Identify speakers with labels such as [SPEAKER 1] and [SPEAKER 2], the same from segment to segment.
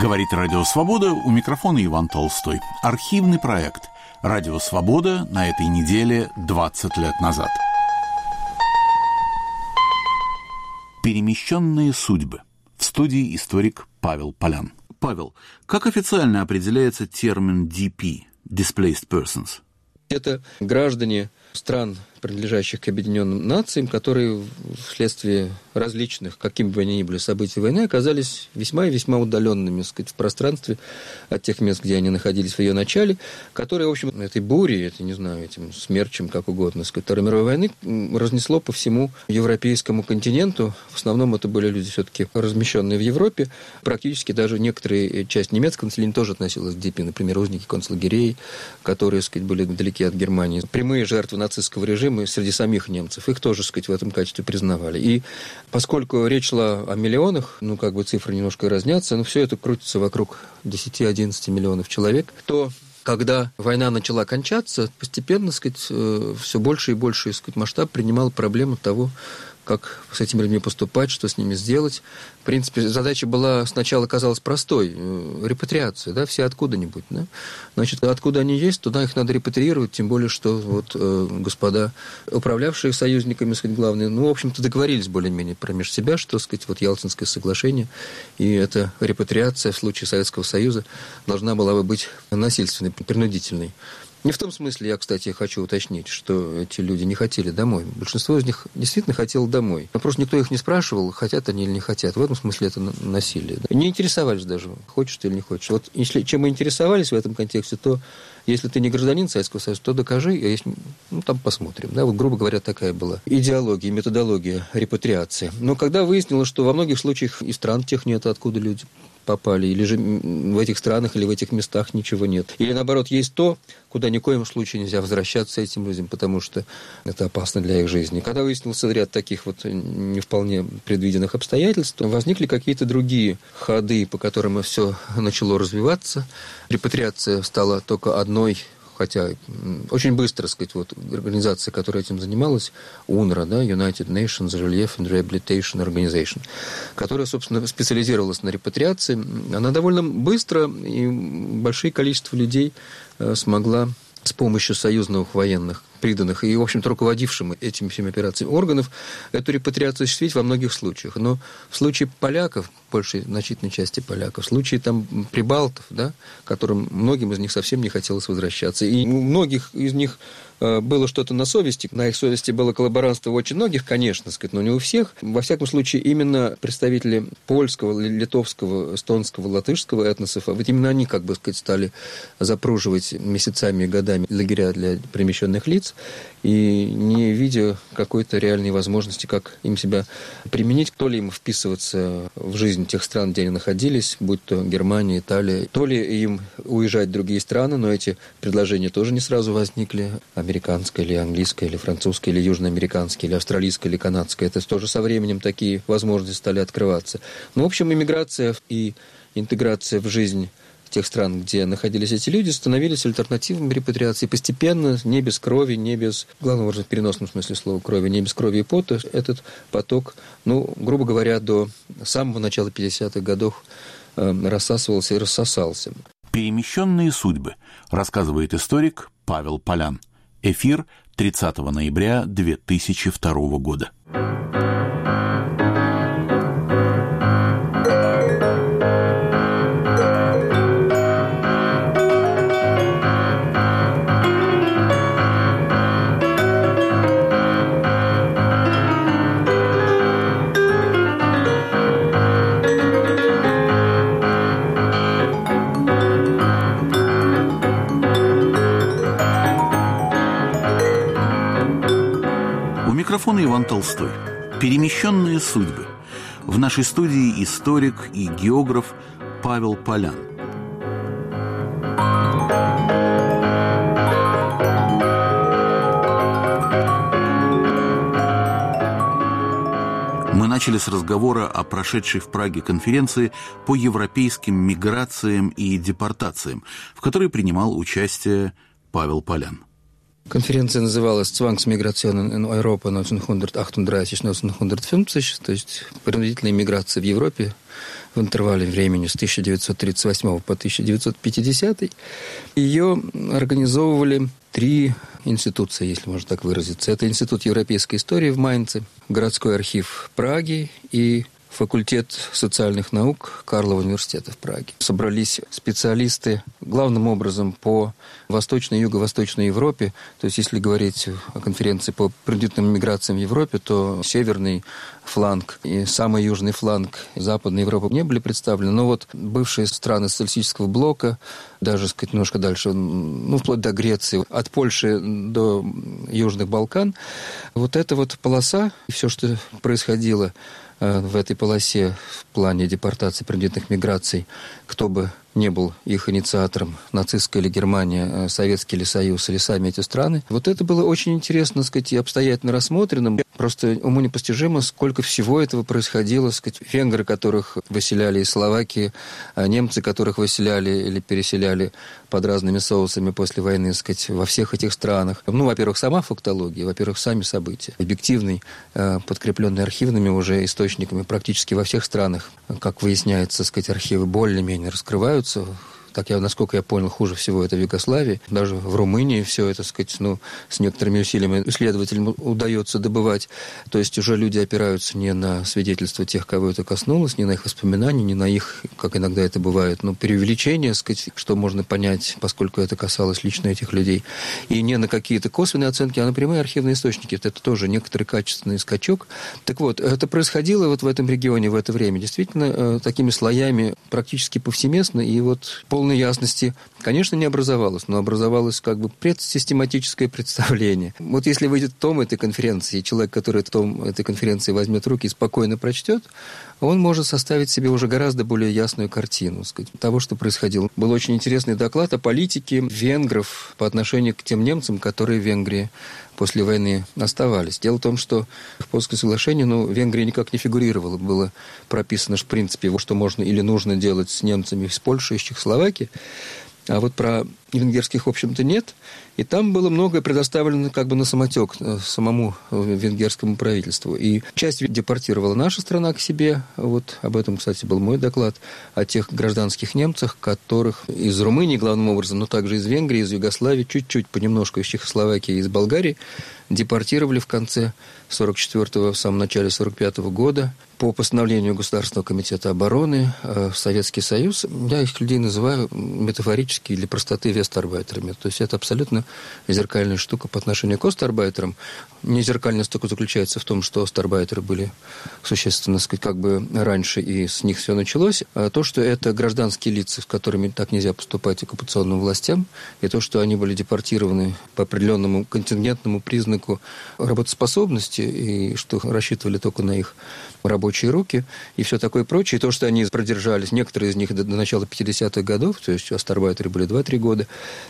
[SPEAKER 1] Говорит Радио Свобода, у микрофона Иван Толстой. Архивный проект «Радио Свобода» на этой неделе 20 лет назад. Перемещенные судьбы. В студии историк Павел Полян. Павел, как официально определяется термин DP – Displaced Persons?
[SPEAKER 2] Это граждане стран, принадлежащих к Объединенным Нациям, которые вследствие различных, какими бы они ни были, событий войны, оказались весьма и весьма удаленными, так сказать, в пространстве от тех мест, где они находились в ее начале, которые, в общем, этой бурей, этим смерчем, как угодно, сказать, Второй мировой войны разнесло по всему европейскому континенту. В основном это были люди все-таки размещенные в Европе. Практически даже некоторые часть немецкого населения тоже относилась к ДП, например, узники концлагерей, которые, так сказать, были далеки от Германии. Прямые жертвы нацистского режима среди самих немцев, их тоже, так сказать, в этом качестве признавали. И поскольку речь шла о миллионах, цифры немножко разнятся, но все это крутится вокруг 10-11 миллионов человек, то когда война начала кончаться, постепенно, так сказать, все больше и больше, так сказать, масштаб принимала проблему того, как с этими людьми поступать, что с ними сделать. В принципе, задача была сначала казалась простой – репатриация, да, все откуда-нибудь. Да? Значит, откуда они есть, туда их надо репатриировать, тем более, что господа, управлявшие союзниками, сказать, главные, в общем-то, договорились более-менее промеж себя, что, сказать, Ялтинское соглашение, и эта репатриация в случае Советского Союза должна была бы быть насильственной, принудительной. Не в том смысле, я, кстати, хочу уточнить, что эти люди не хотели домой. Большинство из них действительно хотело домой. Но просто никто их не спрашивал, хотят они или не хотят. В этом смысле это насилие. Не интересовались даже, хочешь ты или не хочешь. Вот если чем мы интересовались в этом контексте, то если ты не гражданин Советского Союза, то докажи, а если... там посмотрим. Да, грубо говоря, такая была идеология, методология репатриации. Но когда выяснилось, что во многих случаях и стран тех нет, откуда люди попали, или же в этих странах, или в этих местах ничего нет. Или, наоборот, есть то, куда ни в коем случае нельзя возвращаться этим людям, потому что это опасно для их жизни. Когда выяснился ряд таких не вполне предвиденных обстоятельств, возникли какие-то другие ходы, по которым все начало развиваться. Репатриация стала только одной, хотя очень быстро, сказать, организация, которая этим занималась, УНРWA, да, United Nations Relief and Rehabilitation Organization, которая, собственно, специализировалась на репатриации, она довольно быстро и большое количество людей смогла с помощью союзных военных, приданных и, в общем-то, руководившим этими всеми операциями органов, эту репатриацию осуществить во многих случаях. Но в случае поляков, большей значительной части поляков, в случае прибалтов, да, которым многим из них совсем не хотелось возвращаться, и у многих из них было что-то на совести. На их совести было коллаборантство у очень многих, конечно, сказать, но не у всех. Во всяком случае, именно представители польского, литовского, эстонского, латышского этносов, а вот именно они, стали запруживать месяцами и годами лагеря для перемещенных лиц, и не видя какой-то реальной возможности, как им себя применить, то ли им вписываться в жизнь тех стран, где они находились, будь то Германия, Италия, то ли им уезжать в другие страны, но эти предложения тоже не сразу возникли. Американское, или английское, или французское, или южноамериканское, или австралийское, или канадское. Это тоже со временем такие возможности стали открываться. В общем, иммиграция и интеграция в жизнь тех стран, где находились эти люди, становились альтернативами репатриации. Постепенно, не без крови, не без, главным образом, в переносном смысле слова крови, не без крови и пота, этот поток, грубо говоря, до самого начала 50-х годов рассасывался и рассосался.
[SPEAKER 1] «Перемещенные судьбы», рассказывает историк Павел Полян. Эфир 30 ноября 2002 года. Микрофон Иван Толстой. «Перемещенные судьбы». В нашей студии историк и географ Павел Полян. Мы начали с разговора о прошедшей в Праге конференции по европейским миграциям и депортациям, в которой принимал участие Павел Полян.
[SPEAKER 2] Конференция называлась «Zwangsmigration in Europa 1938-1950», то есть принудительная миграция в Европе в интервале времени с 1938 по 1950. Ее организовывали 3 институции, если можно так выразиться. Это Институт европейской истории в Майнце, городской архив Праги и факультет социальных наук Карлова университета в Праге. Собрались специалисты главным образом по Восточной и Юго-Восточной Европе. То есть, если говорить о конференции по принудительным миграциям в Европе, то северный фланг и самый южный фланг Западной Европы не были представлены. Но вот бывшие страны социалистического блока, даже, сказать, немножко дальше, вплоть до Греции, от Польши до Южных Балкан, вот эта вот полоса и все, что происходило в этой полосе в плане депортации, принудительных миграций, кто бы не был их инициатором, нацистская или Германия, Советский или Союз, или сами эти страны. Вот это было очень интересно, сказать, и обстоятельно рассмотрено. Просто уму непостижимо, сколько всего этого происходило, сказать, венгры, которых выселяли из Словакии, немцы, которых выселяли или переселяли под разными соусами после войны, сказать, во всех этих странах. Во-первых, сама фактология, во-первых, сами события. Объективный, подкрепленный архивными уже источниками практически во всех странах. Как выясняется, сказать, архивы более-менее раскрываются. Насколько я понял, хуже всего это в Югославии. Даже в Румынии все это, сказать, с некоторыми усилиями исследователям удается добывать. То есть уже люди опираются не на свидетельства тех, кого это коснулось, не на их воспоминания, не на их, как иногда это бывает, преувеличение, сказать, что можно понять, поскольку это касалось лично этих людей. И не на какие-то косвенные оценки, а на прямые архивные источники. Это тоже некоторый качественный скачок. Так вот, это происходило вот в этом регионе в это время. Действительно, такими слоями практически повсеместно. И вот полной ясности, конечно, не образовалось, но образовалось как бы предсистематическое представление. Вот если выйдет том этой конференции, и человек, который том этой конференции возьмет в руки и спокойно прочтет, он может составить себе уже гораздо более ясную картину, сказать, того, что происходило. Был очень интересный доклад о политике венгров по отношению к тем немцам, которые в Венгрии после войны оставались. Дело в том, что в Польском соглашении, Венгрия никак не фигурировала. Было прописано, в принципе, что можно или нужно делать с немцами из Польши, из Чехословакии. А вот про венгерских, в общем-то, нет. И там было многое предоставлено как бы на самотек самому венгерскому правительству. И часть депортировала наша страна к себе. Вот об этом, кстати, был мой доклад. О тех гражданских немцах, которых из Румынии, главным образом, но также из Венгрии, из Югославии, чуть-чуть понемножку из Чехословакии и из Болгарии депортировали в конце 44-го, в самом начале 45-го года по постановлению Государственного комитета обороны в Советский Союз. Я их людей называю метафорически для простоты вестарбайтерами. То есть это абсолютно зеркальная штука по отношению к остарбайтерам. Не зеркальность только заключается в том, что остарбайтеры были существенно, сказать, как бы раньше, и с них все началось. А то, что это гражданские лица, с которыми так нельзя поступать оккупационным властям, и то, что они были депортированы по определенному контингентному признаку работоспособности, и что рассчитывали только на их рабочие руки, и все такое прочее. И то, что они продержались, некоторые из них до начала 50-х годов, то есть остарбайтеры были 2-3 года,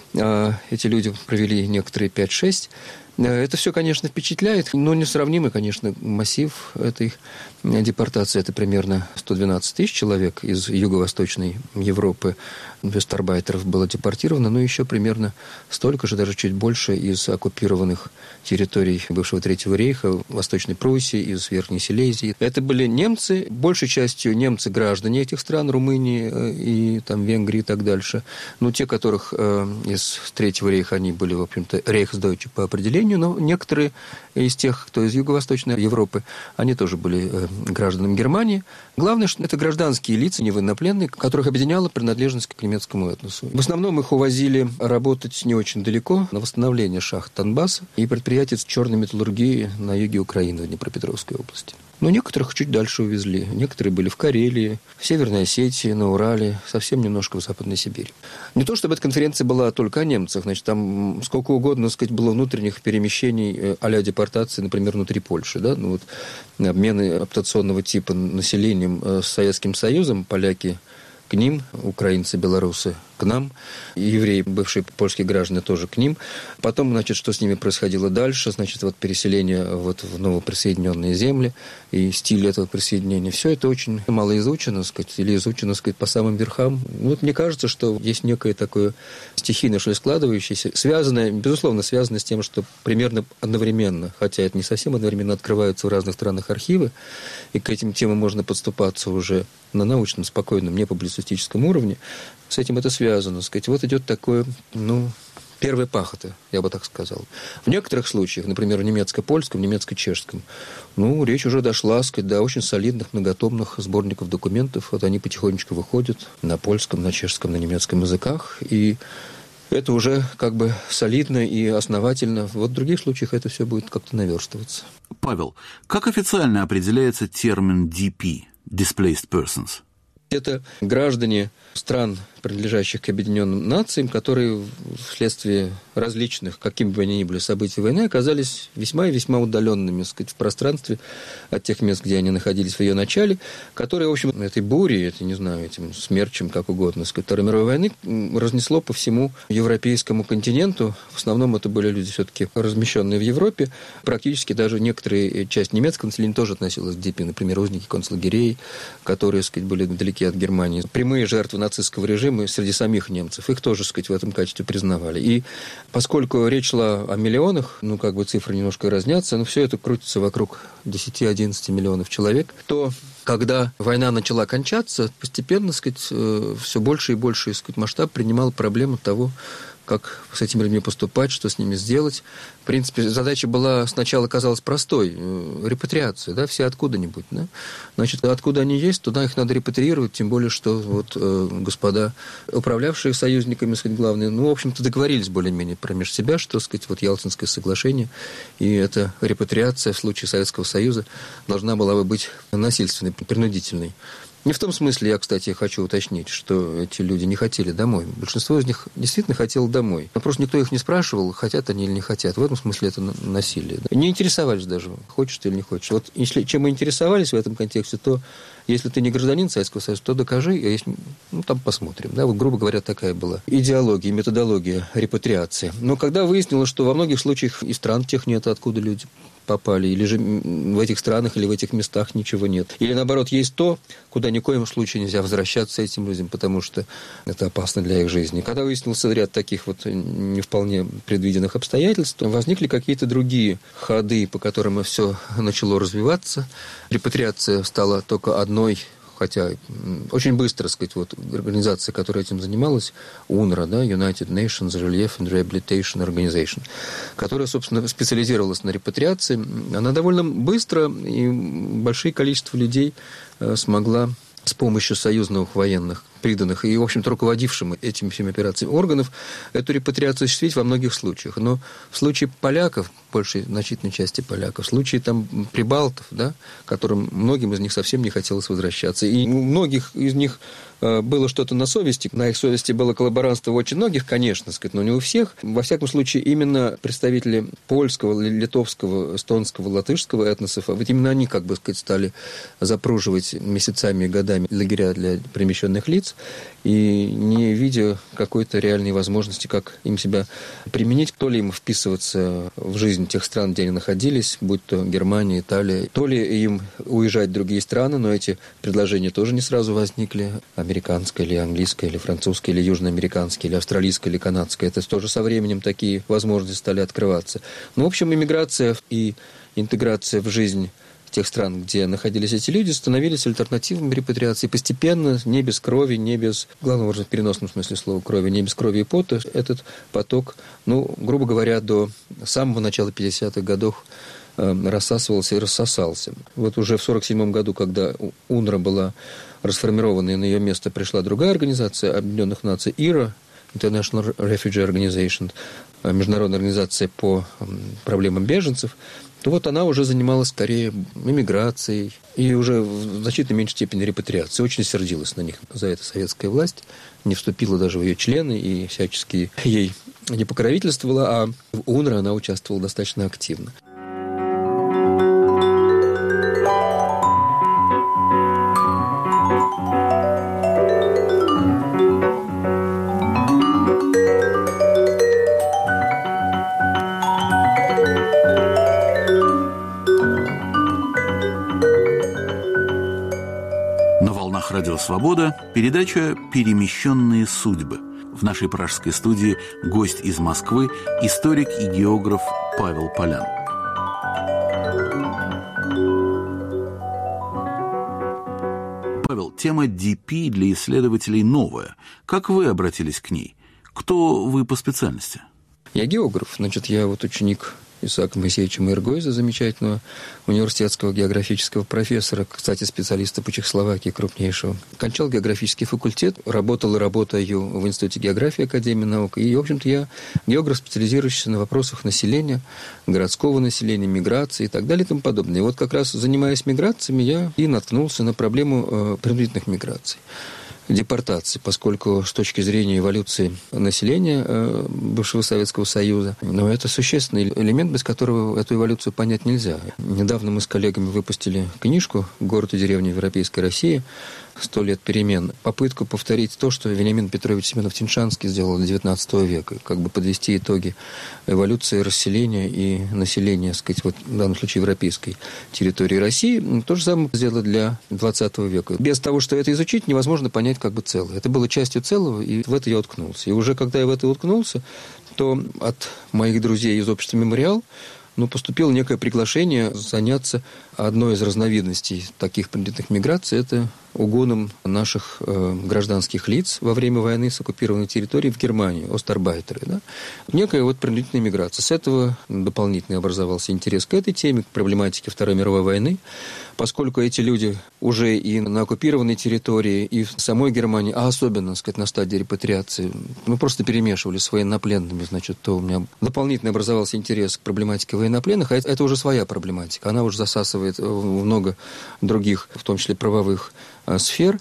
[SPEAKER 2] эти люди провели некоторые 5-6. Это все, конечно, впечатляет, но несравнимый, конечно, массив этой депортации. Это примерно 112 тысяч человек из Юго-Восточной Европы, вестарбайтеров, было депортировано, но еще примерно столько же, даже чуть больше, из оккупированных территорий бывшего Третьего рейха, Восточной Пруссии, из Верхней Силезии. Это были немцы, большей частью немцы-граждане этих стран, Румынии и там, Венгрии и так дальше. Но те, которых из Третьего рейха, они были, в общем-то, рейхсдойче по определению, но некоторые из тех, кто из Юго-Восточной Европы, они тоже были гражданами Германии. Главное, что это гражданские лица, не военнопленные, которых объединяла принадлежность к немецкому этносу. В основном их увозили работать не очень далеко, на восстановление шахт Донбасса и предприятий черной металлургии на юге Украины, в Днепропетровской области. Но некоторых чуть дальше увезли. Некоторые были в Карелии, в Северной Осетии, на Урале, совсем немножко в Западной Сибири. Не то, чтобы эта конференция была только о немцах. Значит, там сколько угодно, так сказать, было внутренних перемещений а-ля депортации, например, внутри Польши. Да? Обмены адаптационного типа населением с Советским Союзом, поляки к ним, украинцы, белорусы к нам. И евреи, бывшие польские граждане, тоже к ним. Потом, значит, что с ними происходило дальше, значит, вот переселение вот в новоприсоединенные земли и стиль этого присоединения. Все это очень мало изучено, сказать, или изучено, сказать, по самым верхам. Вот мне кажется, что есть некое такое стихийное, что ли, складывающееся, связанное, безусловно, связанное с тем, что примерно одновременно, хотя это не совсем одновременно, открываются в разных странах архивы, и к этим темам можно подступаться уже на научном, спокойном, не публицистическом уровне. С этим это связано. Сказать, вот идет такое, первая пахота, я бы так сказал. В некоторых случаях, например, в немецко-польском, в немецко-чешском, речь уже дошла, сказать, до очень солидных многотомных сборников документов. Вот они потихонечку выходят на польском, на чешском, на немецком языках, и это уже как бы солидно и основательно. Вот в других случаях это все будет как-то наверстываться.
[SPEAKER 1] Павел, как официально определяется термин DP – Displaced Persons?
[SPEAKER 2] Это граждане стран, принадлежащих к Объединенным Нациям, которые вследствие различных, какими бы они ни были, событий войны, оказались весьма и весьма удаленными, сказать, в пространстве от тех мест, где они находились в ее начале, которые, в общем, этой бурей, этим смерчем, как угодно, сказать, Второй мировой войны разнесло по всему европейскому континенту. В основном это были люди все-таки размещенные в Европе. Практически даже некоторые часть немецкого населения тоже относилась к ДП, например, узники концлагерей, которые, сказать, были далеки от Германии. Прямые жертвы нацистского режима среди самих немцев. Их тоже, сказать, в этом качестве признавали. И поскольку речь шла о миллионах, цифры немножко разнятся, но все это крутится вокруг 10-11 миллионов человек, то когда война начала кончаться, постепенно, сказать, все больше и больше, сказать, масштаб принимала проблему того, как с этими людьми поступать, что с ними сделать. В принципе, задача была сначала казалась простой – репатриация, да, все откуда-нибудь. Да? Значит, откуда они есть, туда их надо репатриировать, тем более, что господа, управлявшие союзниками, сказать, главные, в общем-то, договорились более-менее промеж себя, что, сказать, Ялтинское соглашение и эта репатриация в случае Советского Союза должна была бы быть насильственной, принудительной. Не в том смысле, я, кстати, хочу уточнить, что эти люди не хотели домой. Большинство из них действительно хотело домой. Но просто никто их не спрашивал, хотят они или не хотят. В этом смысле это насилие. Не интересовались даже, хочешь ты или не хочешь. Вот если чем мы интересовались в этом контексте, то если ты не гражданин Советского Союза, то докажи, а если, там посмотрим. Да, вот, грубо говоря, такая была идеология, методология репатриации. Но когда выяснилось, что во многих случаях и стран тех нет, откуда люди попали, или же в этих странах, или в этих местах ничего нет. Или, наоборот, есть то, куда ни в коем случае нельзя возвращаться этим людям, потому что это опасно для их жизни. Когда выяснился ряд таких не вполне предвиденных обстоятельств, возникли какие-то другие ходы, по которым все начало развиваться. Репатриация стала только одной, хотя очень быстро, сказать, организация, которая этим занималась, UNRWA, да, United Nations Relief and Rehabilitation Organization, которая, собственно, специализировалась на репатриации, она довольно быстро и большое количество людей смогла с помощью союзных военных, приданных и, в общем-то, руководившим этими всеми операциями органов, эту репатриацию осуществить во многих случаях. Но в случае поляков, большей значительной части поляков, в случае прибалтов, да, которым многим из них совсем не хотелось возвращаться, и у многих из них было что-то на совести. На их совести было коллаборантство у очень многих, конечно, сказать, но не у всех. Во всяком случае, именно представители польского, литовского, эстонского, латышского этносов, вот именно они, стали запруживать месяцами и годами лагеря для перемещенных лиц, и не видя какой-то реальной возможности, как им себя применить, то ли им вписываться в жизнь тех стран, где они находились, будь то Германия, Италия, то ли им уезжать в другие страны, но эти предложения тоже не сразу возникли. Американское, или английское, или французское, или южноамериканское, или австралийское, или канадское. Это тоже со временем такие возможности стали открываться. В общем, иммиграция и интеграция в жизнь тех стран, где находились эти люди, становились альтернативами репатриации. Постепенно, не без крови, не без, главным образом, в переносном смысле слова крови, не без крови и пота, этот поток, грубо говоря, до самого начала 50-х годов рассасывался и рассосался. Вот уже в 1947 году, когда UNRWA была расформирована, и на ее место пришла другая организация Объединенных Наций, IRA, International Refugee Organization, международная организация по проблемам беженцев, то она уже занималась скорее иммиграцией и уже в значительно меньшей степени репатриацией. Очень сердилась на них за это советская власть, не вступила даже в ее члены и всячески ей не покровительствовала, а в UNRWA она участвовала достаточно активно.
[SPEAKER 1] волнах Радио Свобода передача «Перемещенные судьбы». В нашей пражской студии гость из Москвы, историк и географ Павел Полян. Павел, тема ДП для исследователей новая. Как вы обратились к ней? Кто вы по специальности?
[SPEAKER 2] Я географ. Я ученик Исаака Моисеевича Миргойза, замечательного университетского географического профессора, кстати, специалиста по Чехословакии крупнейшего. Кончал географический факультет, работал и работаю в Институте географии Академии наук. И, в общем-то, я географ, специализирующийся на вопросах населения, городского населения, миграции и так далее и тому подобное. И как раз занимаясь миграциями, я и наткнулся на проблему принудительных миграций. Депортации, поскольку с точки зрения эволюции населения бывшего Советского Союза, это существенный элемент, без которого эту эволюцию понять нельзя. Недавно мы с коллегами выпустили книжку «Город и деревня в Европейской России. 100 лет перемен». Попытку повторить то, что Вениамин Петрович Семенов-Тиншанский сделал до XIX века, подвести итоги эволюции расселения и населения, в данном случае, европейской территории России. То же самое сделано для XX века. Без того, что это изучить, невозможно понять целое. Это было частью целого, и в это я уткнулся. И уже когда я в это уткнулся, то от моих друзей из общества «Мемориал» поступило некое приглашение заняться одной из разновидностей таких принудительных миграций – это угоном наших гражданских лиц во время войны с оккупированной территории в Германии, остарбайтеры. Да? Некая принудительная миграция. С этого дополнительно образовался интерес к этой теме, к проблематике Второй мировой войны, поскольку эти люди уже и на оккупированной территории, и в самой Германии, а особенно, на стадии репатриации, просто перемешивались с военнопленными, то у меня дополнительно образовался интерес к проблематике военнопленных, а это уже своя проблематика. Она уже засасывает много других, в том числе правовых сфер,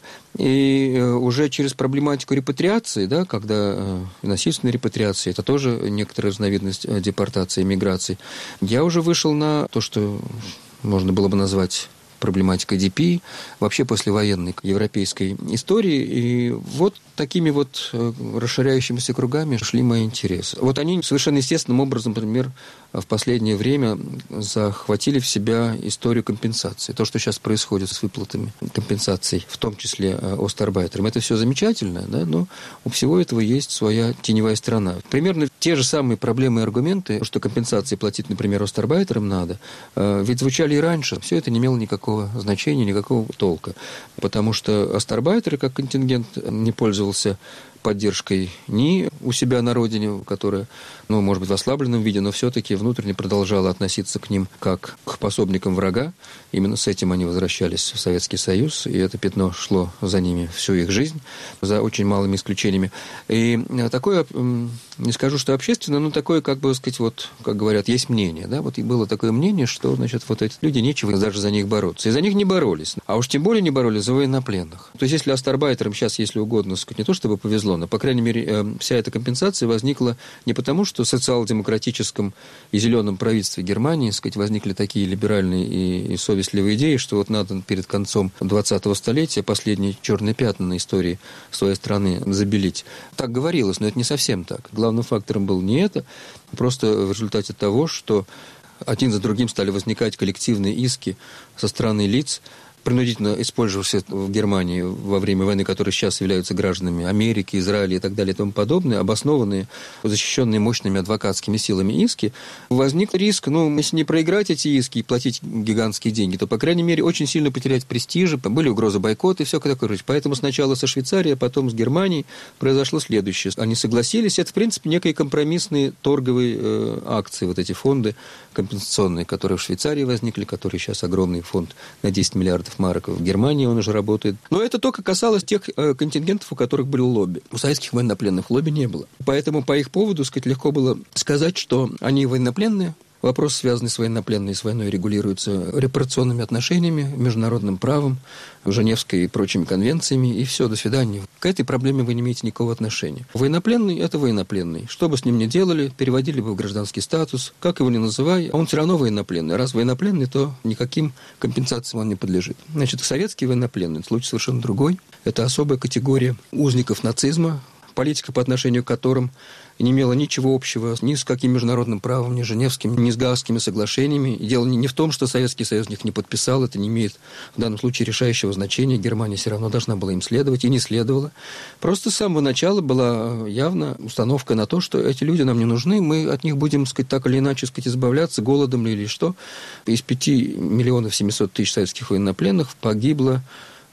[SPEAKER 2] и уже через проблематику репатриации, когда насильственной репатриации, это тоже некоторая разновидность депортации и миграции, я уже вышел на то, что можно было бы назвать проблематикой ДП, вообще послевоенной европейской истории. И такими расширяющимися кругами шли мои интересы. Они совершенно естественным образом, например, в последнее время захватили в себя историю компенсации. То, что сейчас происходит с выплатами компенсаций, в том числе остарбайтерам. Это все замечательно, но у всего этого есть своя теневая сторона. Примерно те же самые проблемы и аргументы, что компенсации платить, например, остарбайтерам надо, ведь звучали и раньше. Все это не имело никакого значения, никакого толка. Потому что остарбайтеры, как контингент, не пользовался поддержкой ни у себя на родине, которая, может быть, в ослабленном виде, но все-таки внутренне продолжала относиться к ним как к пособникам врага. Именно с этим они возвращались в Советский Союз, и это пятно шло за ними всю их жизнь, за очень малыми исключениями. И такое, не скажу, что общественное, но такое, как говорят, есть мнение. Да? И было такое мнение, что, эти люди, нечего даже за них бороться. И за них не боролись. А уж тем более не боролись за военнопленных. То есть, если остарбайтерам сейчас, если угодно, не то чтобы повезло, но, по крайней мере, вся эта компенсация возникла не потому, что в социал-демократическом и зеленом правительстве Германии, возникли такие либеральные и совестливые идеи, что надо перед концом 20-го столетия последние черные пятна на истории своей страны забелить. Так говорилось, но это не совсем так. Главным фактором был не это, просто в результате того, что один за другим стали возникать коллективные иски со стороны лиц, принудительно использовавшие в Германии во время войны, которые сейчас являются гражданами Америки, Израиля и так далее и тому подобное, обоснованные, защищенные мощными адвокатскими силами иски, возник риск, если не проиграть эти иски и платить гигантские деньги, то, по крайней мере, очень сильно потерять престиж, были угрозы бойкота и все такое. Поэтому сначала со Швейцарией, а потом с Германией произошло следующее. Они согласились, это, в принципе, некие компромиссные торговые акции, эти фонды компенсационные, которые в Швейцарии возникли, которые сейчас огромный фонд на 10 миллиардов марок. В Германии он уже работает. Но это только касалось тех контингентов, у которых были лобби. У советских военнопленных лобби не было. Поэтому по их поводу, легко было сказать, что они военнопленные. Вопрос, связанный с военнопленной и с войной, регулируется репарационными отношениями, международным правом, Женевской и прочими конвенциями, и все, до свидания. К этой проблеме вы не имеете никакого отношения. Военнопленный – это военнопленный. Что бы с ним ни делали, переводили бы в гражданский статус, как его ни называй, он все равно военнопленный. Раз военнопленный, то никаким компенсациям он не подлежит. Советский военнопленный – это случай совершенно другой. Это особая категория узников нацизма, политика по отношению к которым не имела ничего общего ни с каким международным правом, ни с Женевским, ни с Гаагскими соглашениями. И дело не в том, что Советский Союз их не подписал, это не имеет в данном случае решающего значения. Германия все равно должна была им следовать, и не следовала. Просто с самого начала была явна установка на то, что эти люди нам не нужны, мы от них будем, сказать, так или иначе, сказать, избавляться, голодом или что. Из 5 миллионов 700 тысяч советских военнопленных погибло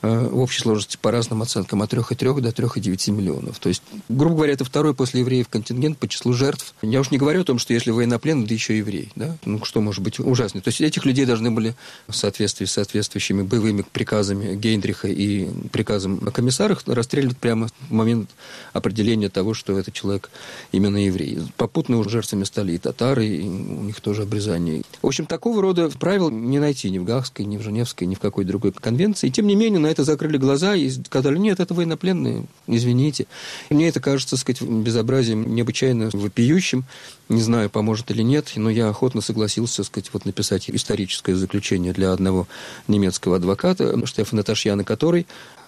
[SPEAKER 2] в общей сложности по разным оценкам от 3,3 до 3,9 миллионов. То есть, грубо говоря, это второй после евреев контингент по числу жертв. Я уж не говорю о том, что если военнопленный, да еще еврей. Да? Ну, что может быть ужаснее? То есть, этих людей должны были в соответствии с соответствующими боевыми приказами Гейндриха и приказом о комиссарах расстреливать прямо в момент определения того, что этот человек именно еврей. Попутно уже жертвами стали и татары, и у них тоже обрезание. В общем, такого рода правил не найти ни в Гаагской, ни в Женевской, ни в какой другой конвенции. И, тем не менее, на это закрыли глаза и сказали: нет, это военнопленные, извините. И мне это кажется, так сказать, безобразием необычайно вопиющим. Не знаю, поможет или нет, но я охотно согласился, так сказать, вот написать историческое заключение для одного немецкого адвоката, Штефана Ташьяна, который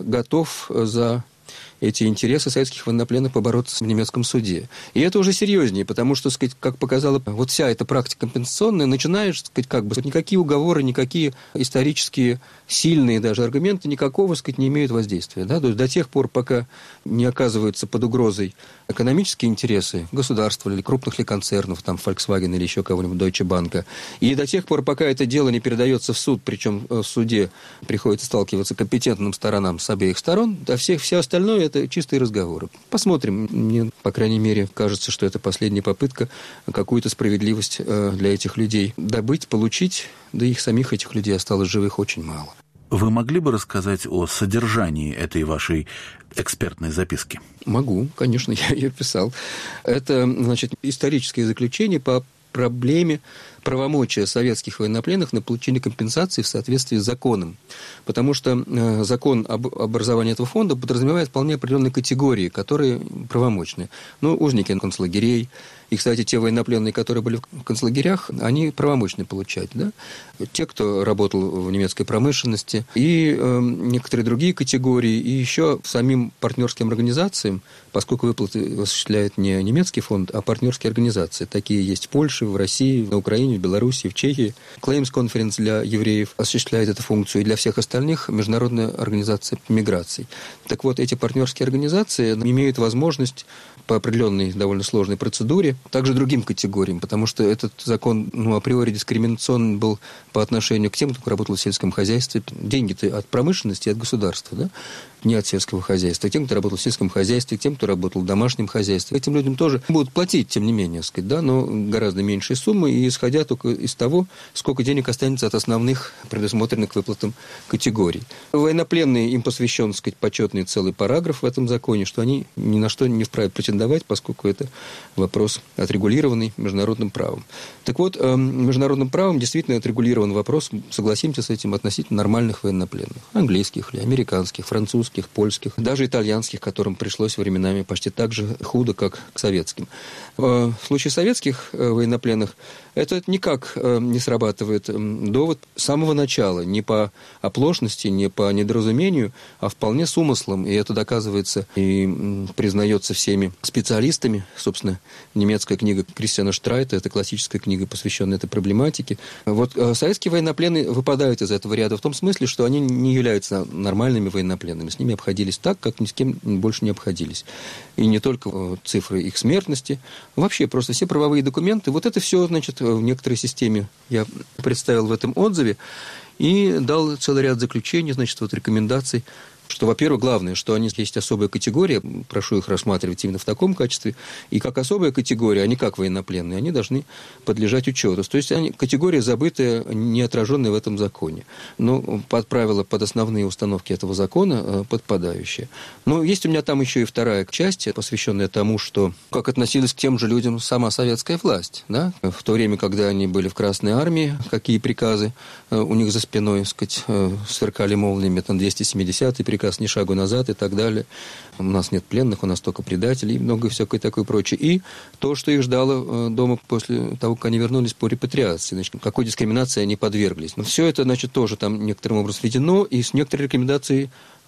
[SPEAKER 2] готов за эти интересы советских военнопленных побороться в немецком суде. И это уже серьезнее, потому что, сказать, как показала вот вся эта практика компенсационная, начинаешь, сказать, как бы никакие уговоры, никакие исторические сильные даже аргументы никакого, сказать, не имеют воздействия. Да? То есть до тех пор, пока не оказываются под угрозой экономические интересы государства или крупных ли концернов, там Volkswagen или еще кого-нибудь, Deutsche Bank, и до тех пор, пока это дело не передается в суд, причем в суде приходится сталкиваться компетентным сторонам с обеих сторон, а все остальное это чистые разговоры. Посмотрим. Мне, по крайней мере, кажется, что это последняя попытка какую-то справедливость для этих людей добыть, получить, да их самих этих людей осталось живых очень мало.
[SPEAKER 1] Вы могли бы рассказать о содержании этой вашей экспертной записки?
[SPEAKER 2] Могу, конечно, я ее писал. Это, значит, историческое заключение по проблеме правомочия советских военнопленных на получение компенсации в соответствии с законом. Потому что закон об образовании этого фонда подразумевает вполне определенные категории, которые правомочны. Ну, узники концлагерей. И, кстати, те военнопленные, которые были в концлагерях, они правомочны получать. Да? Те, кто работал в немецкой промышленности, и некоторые другие категории, и еще самим партнерским организациям, поскольку выплаты осуществляет не немецкий фонд, а партнерские организации. Такие есть в Польше, в России, на Украине, в Беларуси, в Чехии. Claims Conference для евреев осуществляет эту функцию, и для всех остальных Международная организация миграций. Так вот, эти партнерские организации имеют возможность по определенной довольно сложной процедуре, также другим категориям, потому что этот закон, априори дискриминационный был по отношению к тем, кто работал в сельском хозяйстве. Деньги-то от промышленности и от государства, да? Не от сельского хозяйства. Тем, кто работал в сельском хозяйстве, тем, кто работал в домашнем хозяйстве. Этим людям тоже будут платить, тем не менее, сказать, да, но гораздо меньшие суммы, и исходя только из того, сколько денег останется от основных предусмотренных выплатам категорий. Военнопленные, им посвящен, сказать, почетный целый параграф в этом законе, что они ни на что не вправе претендовать, поскольку это вопрос отрегулированный международным правом. Так вот, международным правом действительно отрегулирован вопрос, согласимся с этим, относительно нормальных военнопленных. Английских ли, американских, французских, польских, даже итальянских, которым пришлось временами почти так же худо, как к советским. В случае советских военнопленных это никак не срабатывает довод с самого начала, не по оплошности, не по недоразумению, а вполне с умыслом. И это доказывается и признается всеми специалистами. Собственно, немецкая книга Кристиана Штрайта, это классическая книга, посвященная этой проблематике. Вот советские военнопленные выпадают из этого ряда в том смысле, что они не являются нормальными военнопленными. С ними обходились так, как ни с кем больше не обходились. И не только цифры их смертности, вообще просто все правовые документы. Вот это все, значит, в некоторой системе я представил в этом отзыве и дал целый ряд заключений, значит, вот рекомендаций, что, во-первых, главное, что они есть особая категория, прошу их рассматривать именно в таком качестве, и как особая категория, а не как военнопленные, они должны подлежать учету. То есть они категория забытая, не отраженная в этом законе. Но под правила, под основные установки этого закона подпадающая. Но есть у меня там еще и вторая часть, посвященная тому, что как относилась к тем же людям сама советская власть. Да? В то время, когда они были в Красной армии, какие приказы у них за спиной, так сказать, сверкали молниями, там 270-й приказ, ни шагу назад и так далее. У нас нет пленных, у нас только предателей и много всякое такое прочее. И то, что их ждало дома после того, как они вернулись по репатриации. Значит, какой дискриминации они подверглись. Но все это, значит, тоже там некоторым образом введено, и с некоторой рекомендацией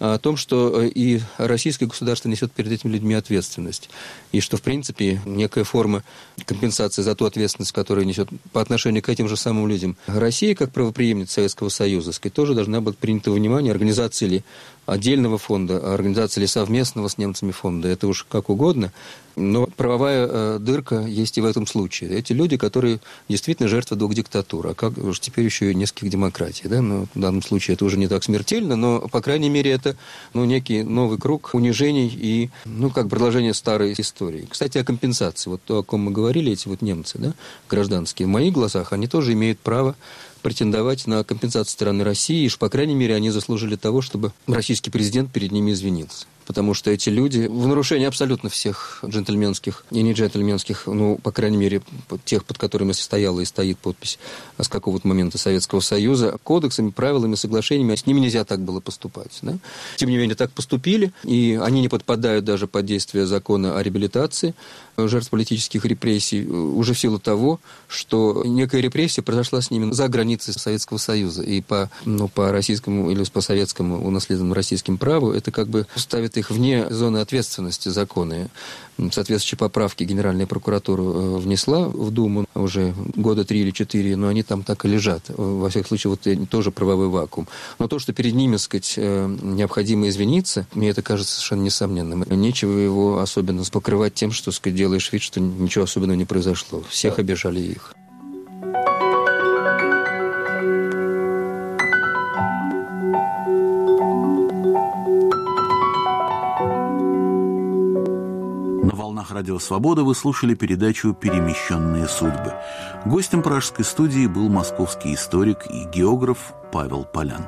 [SPEAKER 2] о том, что и российское государство несет перед этими людьми ответственность. И что, в принципе, некая форма компенсации за ту ответственность, которую несет по отношению к этим же самым людям. Россия, как правопреемница Советского Союза, тоже должна быть принята во внимание организации ли отдельного фонда, организации ли совместного с немцами фонда. Это уж как угодно. Но правовая дырка есть и в этом случае. Эти люди, которые действительно жертвы двух диктатур, а как уж теперь еще и нескольких демократий. Да? Но в данном случае это уже не так смертельно, но, по крайней мере, это некий новый круг унижений и как продолжение старой истории. Кстати, о компенсации. Вот то, о ком мы говорили, эти немцы, да, гражданские, в моих глазах они тоже имеют право претендовать на компенсацию стороны России, и, по крайней мере, они заслужили того, чтобы российский президент перед ними извинился. Потому что эти люди в нарушении абсолютно всех джентльменских и не джентльменских, по крайней мере, тех, под которыми стояла и стоит подпись с какого-то момента Советского Союза, кодексами, правилами, соглашениями, с ними нельзя так было поступать. Да? Тем не менее, так поступили, и они не подпадают даже под действие закона о реабилитации жертв политических репрессий уже в силу того, что некая репрессия произошла с ними за границей Советского Союза. И по российскому или по советскому унаследованному российским праву это ставит их вне зоны ответственности закона. Соответствующие поправки Генеральная прокуратура внесла в Думу уже года 3 или 4, но они там так и лежат. Во всяком случае, тоже правовой вакуум. Но то, что перед ними, необходимо извиниться, мне это кажется совершенно несомненным. Нечего его особенно покрывать тем, что, делаешь вид, что ничего особенного не произошло. Всех обижали их.
[SPEAKER 1] Радио «Свобода» вы слушали передачу «Перемещенные судьбы». Гостем пражской студии был московский историк и географ Павел Полян.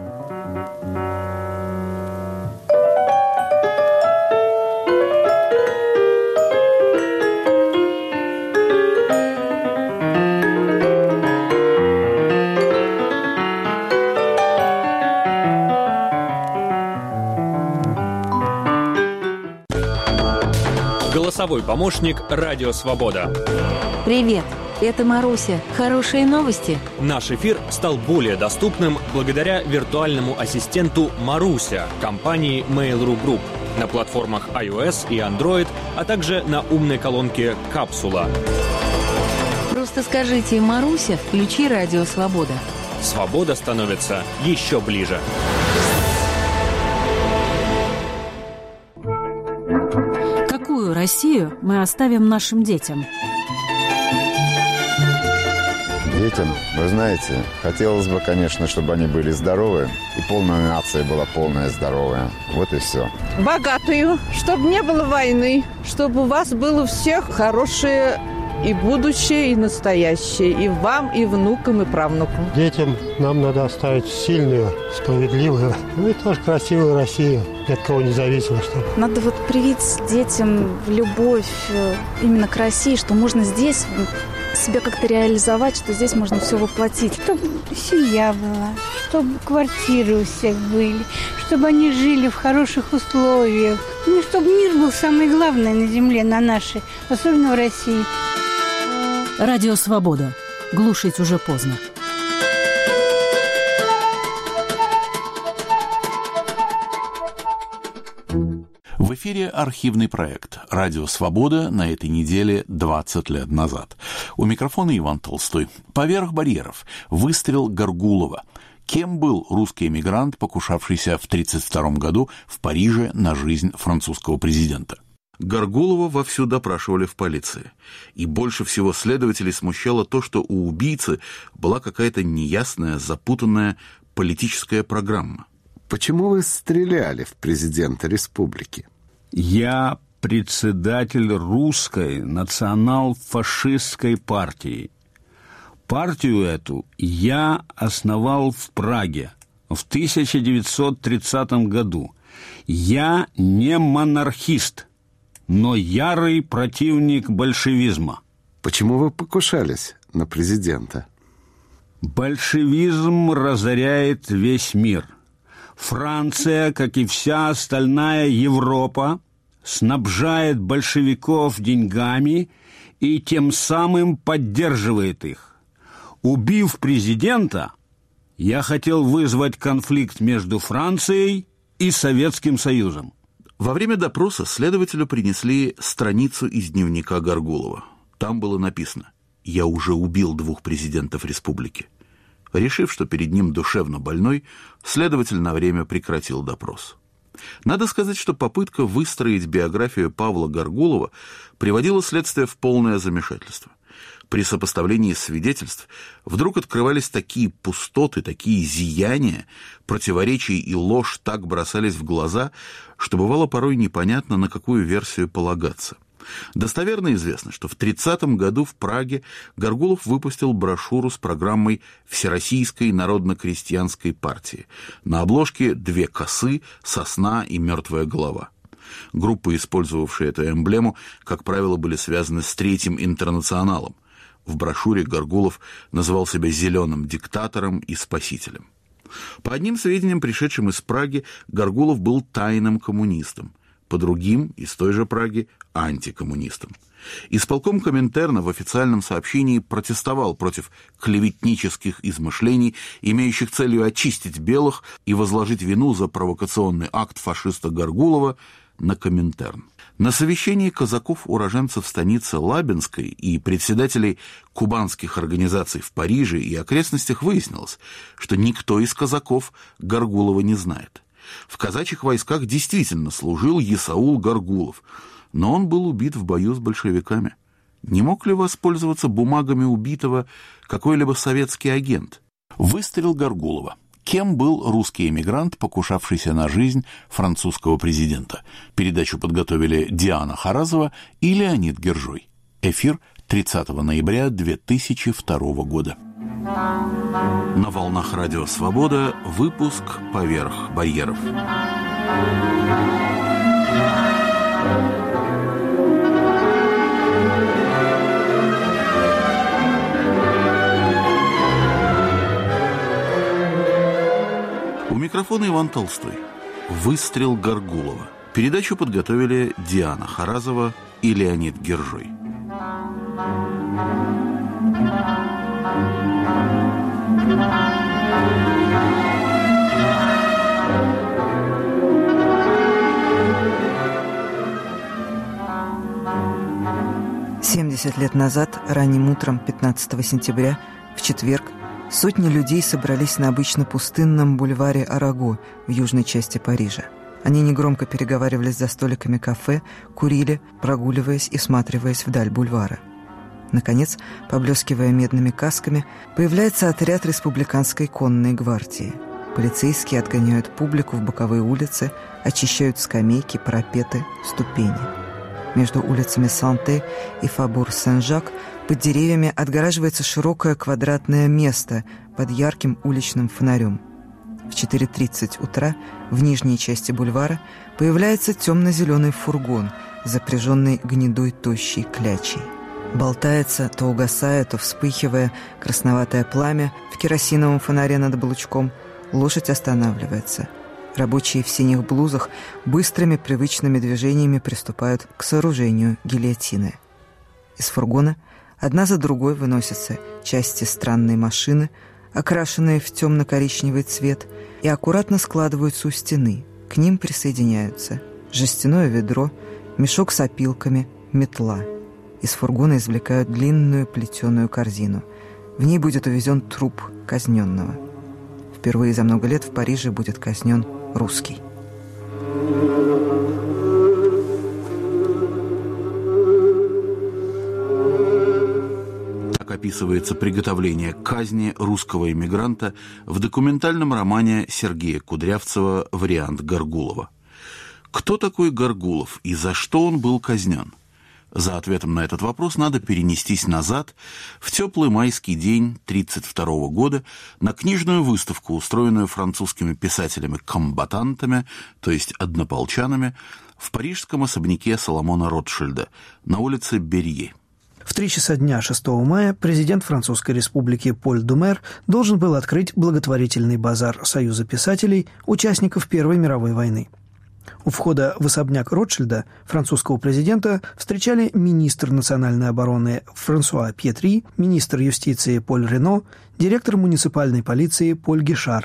[SPEAKER 3] Голосовой помощник «Радио Свобода».
[SPEAKER 4] Привет, это Маруся. Хорошие новости?
[SPEAKER 3] Наш эфир стал более доступным благодаря виртуальному ассистенту «Маруся» компании Mail.ru Group на платформах iOS и Android, а также на умной колонке «Капсула».
[SPEAKER 4] Просто скажите: «Маруся, включи «Радио Свобода».
[SPEAKER 3] Свобода становится еще ближе.
[SPEAKER 5] Какую Россию мы оставим нашим детям?
[SPEAKER 6] Детям, вы знаете, хотелось бы, конечно, чтобы они были здоровы, и полная нация была полная здоровая. Вот и все.
[SPEAKER 7] Богатую, чтобы не было войны, чтобы у вас было у всех хорошее и будущее, и настоящее, и вам, и внукам, и правнукам.
[SPEAKER 8] Детям нам надо оставить сильную, справедливую, и тоже красивую Россию, ни от кого не зависимо. Чтобы.
[SPEAKER 9] Надо привить детям любовь именно к России, что можно здесь себя как-то реализовать, что здесь можно все воплотить.
[SPEAKER 10] Чтобы семья была, чтобы квартиры у всех были, чтобы они жили в хороших условиях. Ну, чтобы мир был самое главное на земле, на нашей, особенно в России.
[SPEAKER 5] Радио «Свобода». Глушить уже поздно.
[SPEAKER 1] В эфире архивный проект «Радио Свобода» на этой неделе 20 лет назад. У микрофона Иван Толстой. Поверх барьеров. Выстрел Горгулова. Кем был русский эмигрант, покушавшийся в 1932 году в Париже на жизнь французского президента? Горгулова вовсю допрашивали в полиции. И больше всего следователей смущало то, что у убийцы была какая-то неясная, запутанная политическая программа.
[SPEAKER 11] Почему вы стреляли в президента республики?
[SPEAKER 12] Я председатель русской национал-фашистской партии. Партию эту я основал в Праге в 1930 году. Я не монархист, но ярый противник большевизма.
[SPEAKER 11] Почему вы покушались на президента?
[SPEAKER 12] Большевизм разоряет весь мир. Франция, как и вся остальная Европа, снабжает большевиков деньгами и тем самым поддерживает их. Убив президента, я хотел вызвать конфликт между Францией и Советским Союзом.
[SPEAKER 1] Во время допроса следователю принесли страницу из дневника Гаргулова. Там было написано: «Я уже убил 2 президентов республики». Решив, что перед ним душевно больной, следователь на время прекратил допрос. Надо сказать, что попытка выстроить биографию Павла Гаргулова приводила следствие в полное замешательство. При сопоставлении свидетельств вдруг открывались такие пустоты, такие зияния, противоречия и ложь так бросались в глаза, что бывало порой непонятно, на какую версию полагаться. Достоверно известно, что в 1930 году в Праге Гаргулов выпустил брошюру с программой Всероссийской народно-крестьянской партии. На обложке 2 косы, сосна и мертвая голова. Группы, использовавшие эту эмблему, как правило, были связаны с Третьим интернационалом. В брошюре Гаргулов называл себя «зеленым диктатором» и «спасителем». По одним сведениям, пришедшим из Праги, Гаргулов был тайным коммунистом, по другим, из той же Праги, антикоммунистом. Исполком Коминтерна в официальном сообщении протестовал против клеветнических измышлений, имеющих целью очистить белых и возложить вину за провокационный акт фашиста Гаргулова на Коминтерн. На совещании казаков-уроженцев станицы Лабинской и председателей кубанских организаций в Париже и окрестностях выяснилось, что никто из казаков Гаргулова не знает. В казачьих войсках действительно служил Исаул Гаргулов, но он был убит в бою с большевиками. Не мог ли воспользоваться бумагами убитого какой-либо советский агент? Выстрел Гаргулова. Кем был русский эмигрант, покушавшийся на жизнь французского президента? Передачу подготовили Диана Харазова и Леонид Гержой. Эфир 30 ноября 2002 года. На волнах Радио Свобода выпуск «Поверх барьеров». У микрофона Иван Толстой. Выстрел Гаргулова. Передачу подготовили Диана Харазова и Леонид Гержой.
[SPEAKER 13] Лет назад, ранним утром 15 сентября, в четверг, сотни людей собрались на обычно пустынном бульваре Араго в южной части Парижа. Они негромко переговаривались за столиками кафе, курили, прогуливаясь и всматриваясь вдаль бульвара. Наконец, поблескивая медными касками, появляется отряд республиканской конной гвардии. Полицейские отгоняют публику в боковые улицы, очищают скамейки, парапеты, ступени. Между улицами Санте и Фабур-Сен-Жак под деревьями отгораживается широкое квадратное место под ярким уличным фонарем. В 4:30 утра в нижней части бульвара появляется темно-зеленый фургон, запряженный гнедой тощей клячей. Болтается, то угасая, то вспыхивая красноватое пламя в керосиновом фонаре над облучком. Лошадь останавливается. Рабочие в синих блузах быстрыми привычными движениями приступают к сооружению гильотины. Из фургона одна за другой выносятся части странной машины, окрашенные в темно-коричневый цвет, и аккуратно складываются у стены. К ним присоединяются жестяное ведро, мешок с опилками, метла. Из фургона извлекают длинную плетеную корзину. В ней будет увезен труп казненного. Впервые за много лет в Париже будет казнен русский.
[SPEAKER 1] Так описывается приготовление к казни русского эмигранта в документальном романе Сергея Кудрявцева «Вариант Гаргулова». Кто такой Гаргулов и за что он был казнен? За ответом на этот вопрос надо перенестись назад, в теплый майский день 1932 года, на книжную выставку, устроенную французскими писателями-комбатантами, то есть однополчанами, в парижском особняке Соломона Ротшильда на улице Берье.
[SPEAKER 14] В 3 часа дня 6 мая президент Французской республики Поль Думер должен был открыть благотворительный базар Союза писателей, участников Первой мировой войны. У входа в особняк Ротшильда французского президента встречали министр национальной обороны Франсуа Пьетри, министр юстиции Поль Рено, директор муниципальной полиции Поль Гишар,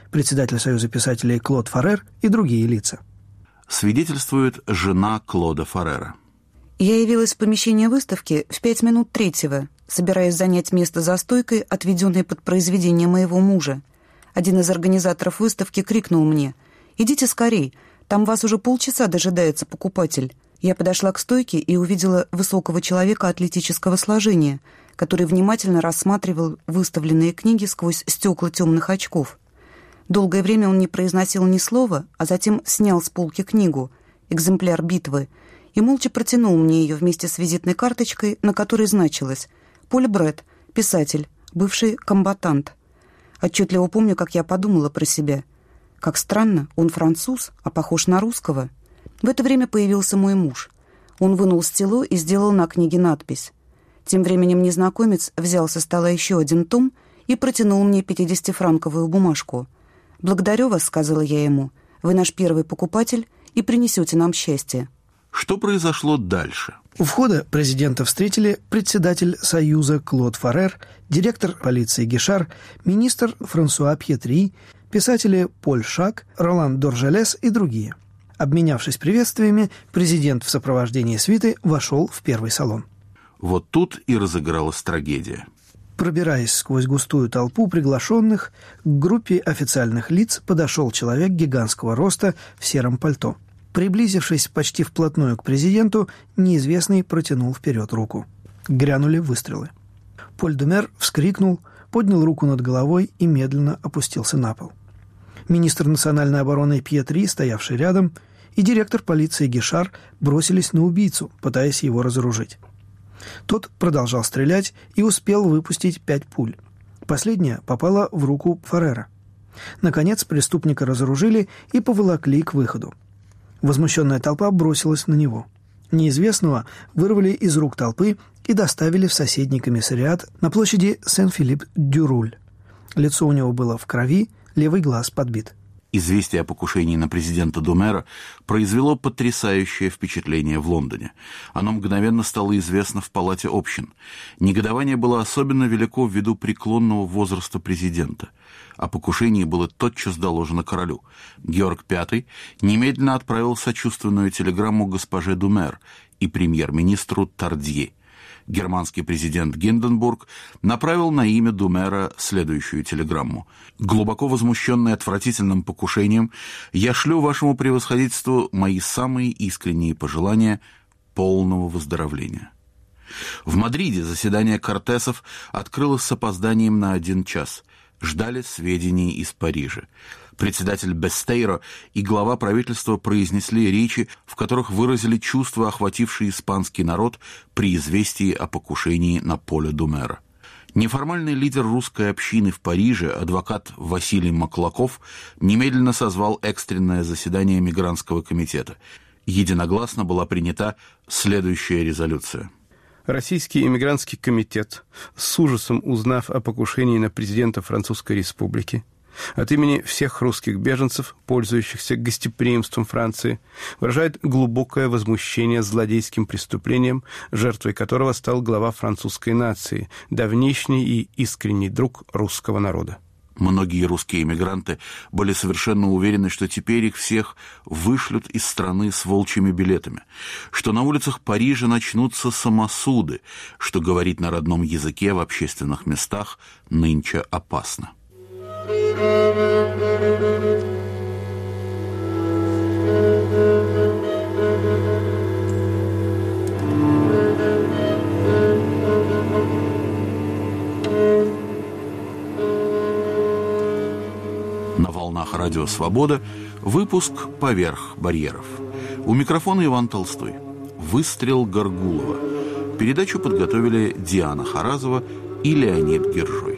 [SPEAKER 14] председатель Союза писателей Клод Фаррер и другие лица.
[SPEAKER 1] Свидетельствует жена Клода Фаррера.
[SPEAKER 15] Я явилась в помещение выставки в 5 минут 3, собираясь занять место за стойкой, отведенной под произведение моего мужа. Один из организаторов выставки крикнул мне: «Идите скорей, там вас уже полчаса дожидается покупатель». Я подошла к стойке и увидела высокого человека атлетического сложения, который внимательно рассматривал выставленные книги сквозь стекла темных очков. Долгое время он не произносил ни слова, а затем снял с полки книгу, экземпляр «Битвы», и молча протянул мне ее вместе с визитной карточкой, на которой значилось: «Поль Бретт, писатель, бывший комбатант». Отчетливо помню, как я подумала про себя. Как странно, он француз, а похож на русского. В это время появился мой муж. Он вынул стело и сделал на книге надпись. Тем временем незнакомец взял со стола еще один том и протянул мне 50-франковую бумажку. «Благодарю вас», — сказала я ему. «Вы наш первый покупатель и принесете нам счастье».
[SPEAKER 1] Что произошло дальше?
[SPEAKER 14] У входа президента встретили председатель Союза Клод Фаррер, директор полиции Гишар, министр Франсуа Пьетри, писатели Поль Шак, Ролан Доржелес и другие. Обменявшись приветствиями, президент в сопровождении свиты вошел в первый салон.
[SPEAKER 1] Вот тут и разыгралась трагедия.
[SPEAKER 14] Пробираясь сквозь густую толпу приглашенных, к группе официальных лиц подошел человек гигантского роста в сером пальто. Приблизившись почти вплотную к президенту, неизвестный протянул вперед руку. Грянули выстрелы. Поль Думер вскрикнул, поднял руку над головой и медленно опустился на пол. Министр национальной обороны Пьетри, стоявший рядом, и директор полиции Гишар бросились на убийцу, пытаясь его разоружить. Тот продолжал стрелять и успел выпустить 5 пуль. Последняя попала в руку Фаррера. Наконец преступника разоружили и поволокли к выходу. Возмущенная толпа бросилась на него. Неизвестного вырвали из рук толпы и доставили в соседний комиссариат на площади Сен-Филипп-Дю-Руль. Лицо у него было в крови, левый глаз подбит.
[SPEAKER 1] Известие о покушении на президента Думера произвело потрясающее впечатление в Лондоне. Оно мгновенно стало известно в Палате общин. Негодование было особенно велико ввиду преклонного возраста президента. О покушении было тотчас доложено королю. Георг V немедленно отправил сочувственную телеграмму госпоже Думер и премьер-министру Тардье. Германский президент Гинденбург направил на имя Думера следующую телеграмму. «Глубоко возмущенный отвратительным покушением, я шлю вашему превосходительству мои самые искренние пожелания полного выздоровления». В Мадриде заседание Кортесов открылось с опозданием на 1 час. Ждали сведений из Парижа. Председатель Бестейро и глава правительства произнесли речи, в которых выразили чувства, охватившие испанский народ при известии о покушении на Поля Думера. Неформальный лидер русской общины в Париже, адвокат Василий Маклаков, немедленно созвал экстренное заседание Мигрантского комитета. Единогласно была принята следующая резолюция.
[SPEAKER 16] Российский эмигрантский комитет, с ужасом узнав о покушении на президента Французской Республики, от имени всех русских беженцев, пользующихся гостеприимством Франции, выражает глубокое возмущение злодейским преступлением, жертвой которого стал глава французской нации, давнишний и искренний друг русского народа.
[SPEAKER 1] Многие русские эмигранты были совершенно уверены, что теперь их всех вышлют из страны с волчьими билетами, что на улицах Парижа начнутся самосуды, что говорить на родном языке в общественных местах нынче опасно. На волнах радио «Свобода» выпуск «Поверх барьеров». У микрофона Иван Толстой. Выстрел Горгулова. Передачу подготовили Диана Харазова и Леонид Гержой.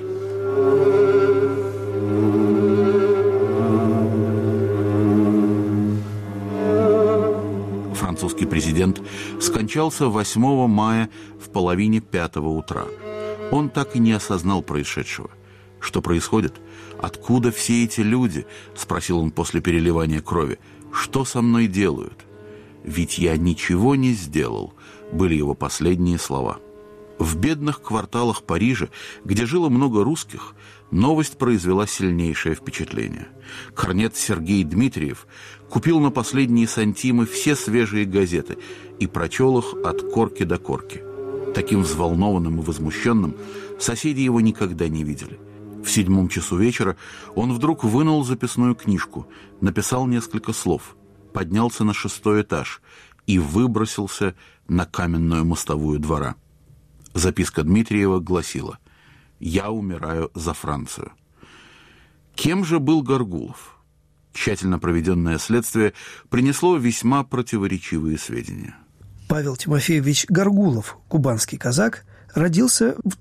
[SPEAKER 1] Французский президент скончался 8 мая в половине 5 утра. Он так и не осознал происшедшего. «Что происходит? Откуда все эти люди?» – спросил он после переливания крови. «Что со мной делают?» «Ведь я ничего не сделал», – были его последние слова. В бедных кварталах Парижа, где жило много русских, новость произвела сильнейшее впечатление. Корнет Сергей Дмитриев купил на последние сантимы все свежие газеты и прочел их от корки до корки. Таким взволнованным и возмущенным соседи его никогда не видели. В 7 часу вечера он вдруг вынул записную книжку, написал несколько слов, поднялся на 6-й этаж и выбросился на каменную мостовую двора. Записка Дмитриева гласила: «Я умираю за Францию». Кем же был Гаргулов? Тщательно проведенное следствие принесло весьма противоречивые сведения.
[SPEAKER 14] Павел Тимофеевич Гаргулов, кубанский казак, родился в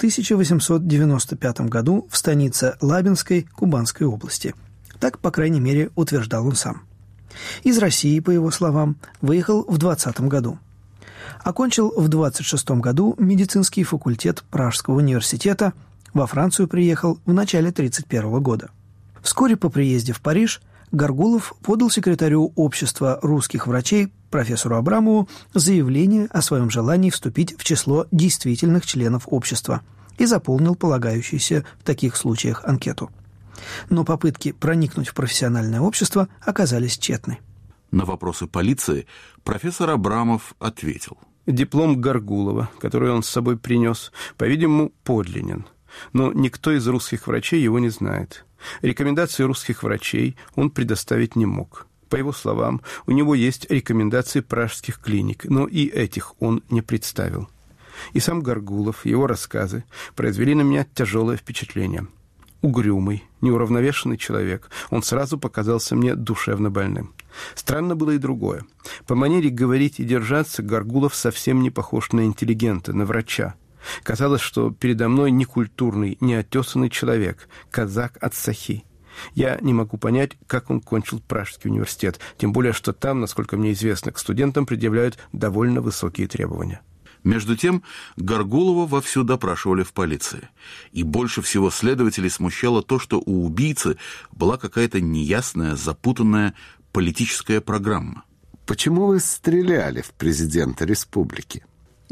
[SPEAKER 14] 1895 году в станице Лабинской Кубанской области. Так, по крайней мере, утверждал он сам. Из России, по его словам, выехал в 20 году. Окончил в 26 году медицинский факультет Пражского университета, во Францию приехал в начале 1931 года. Вскоре по приезде в Париж Гаргулов подал секретарю общества русских врачей профессору Абрамову заявление о своем желании вступить в число действительных членов общества и заполнил полагающуюся в таких случаях анкету. Но попытки проникнуть в профессиональное общество оказались тщетны.
[SPEAKER 1] На вопросы полиции профессор Абрамов ответил:
[SPEAKER 16] диплом Гаргулова, который он с собой принес, по-видимому, подлинен. Но никто из русских врачей его не знает. Рекомендации русских врачей он предоставить не мог. По его словам, у него есть рекомендации пражских клиник, но и этих он не представил. И сам Гаргулов, его рассказы произвели на меня тяжелое впечатление. Угрюмый, неуравновешенный человек, он сразу показался мне душевно больным. Странно было и другое. По манере говорить и держаться Гаргулов совсем не похож на интеллигента, на врача. Казалось, что передо мной некультурный, неотесанный человек, казак от Сахи. Я не могу понять, как он кончил Пражский университет, тем более, что там, насколько мне известно, к студентам предъявляют довольно высокие требования.
[SPEAKER 1] Между тем, Гаргулова вовсю допрашивали в полиции. И больше всего следователей смущало то, что у убийцы была какая-то неясная, запутанная политическая программа.
[SPEAKER 11] Почему вы стреляли в президента республики?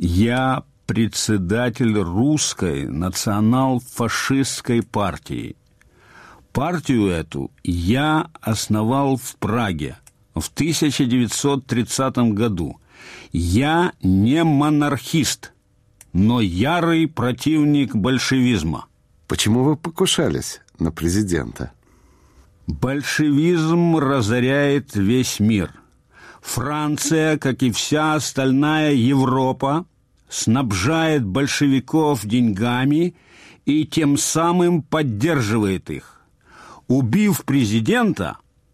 [SPEAKER 12] Я председатель русской национал-фашистской партии. Партию эту я основал в Праге в 1930 году. Я не монархист, но ярый противник большевизма.
[SPEAKER 11] Почему вы покушались на президента?
[SPEAKER 12] Большевизм разоряет весь мир. Франция, как и вся остальная Европа, снабжает большевиков деньгами и тем самым поддерживает их. Убив президента,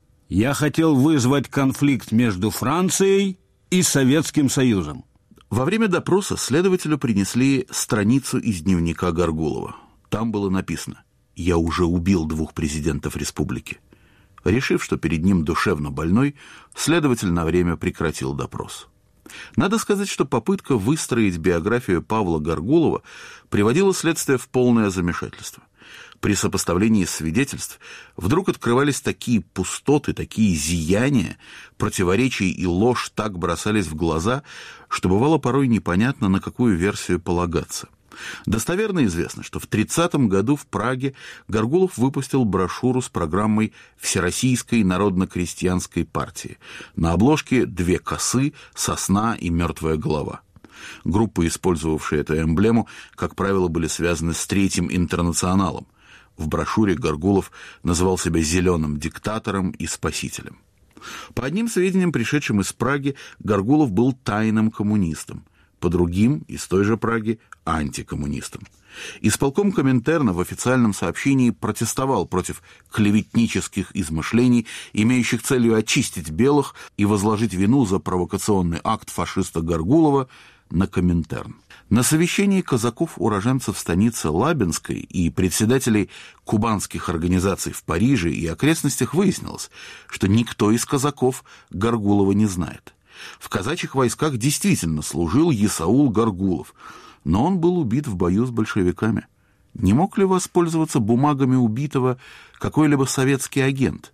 [SPEAKER 12] я хотел вызвать конфликт между Францией и Советским Союзом.
[SPEAKER 1] Во время допроса следователю принесли страницу из дневника Гаргулова. Там было написано: «Я уже убил 2 президентов республики». Решив, что перед ним душевно больной, следователь на время прекратил допрос. Надо сказать, что попытка выстроить биографию Павла Гаргулова приводила следствие в полное замешательство. При сопоставлении свидетельств вдруг открывались такие пустоты, такие зияния, противоречия и ложь так бросались в глаза, что бывало порой непонятно, на какую версию полагаться. Достоверно известно, что в 1930 году в Праге Гаргулов выпустил брошюру с программой Всероссийской народно-крестьянской партии. На обложке 2 косы, сосна и мертвая голова. Группы, использовавшие эту эмблему, как правило, были связаны с Третьим интернационалом. В брошюре Гаргулов называл себя «зеленым диктатором» и «спасителем». По одним сведениям, пришедшим из Праги, Гаргулов был тайным коммунистом, по другим, из той же Праги, антикоммунистом. Исполком Коминтерна в официальном сообщении протестовал против клеветнических измышлений, имеющих целью очистить белых и возложить вину за провокационный акт фашиста Гаргулова на Коминтерн. На совещании казаков-уроженцев станицы Лабинской и председателей кубанских организаций в Париже и окрестностях выяснилось, что никто из казаков Гаргулова не знает. В казачьих войсках действительно служил Исаул Гаргулов, но он был убит в бою с большевиками. Не мог ли воспользоваться бумагами убитого какой-либо советский агент?